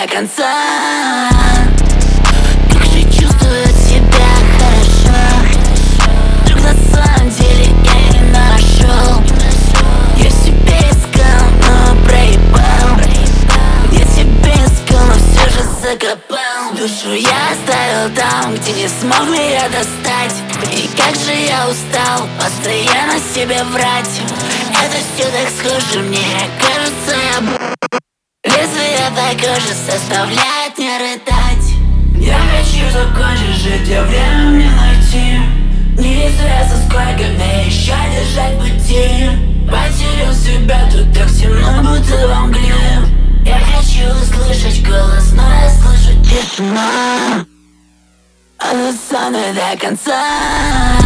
до конца. Как же чувствует себя хорошо, вдруг на самом деле я не нашел. Я себе искал, но проебал. Я себе искал, но все же закопал. Душу я оставил там, где не смог меня достать. И как же я устал постоянно себе врать. Это все так схоже, мне кажется, лезвие по коже заставляет меня рыдать. Я хочу закончить жить, где время мне найти. Неизвестно, сколько мне еще держать пути. Потерял себя, тут так темно, будто во мгле. Я хочу услышать голос, но я слышу тишину. Она со мной до конца.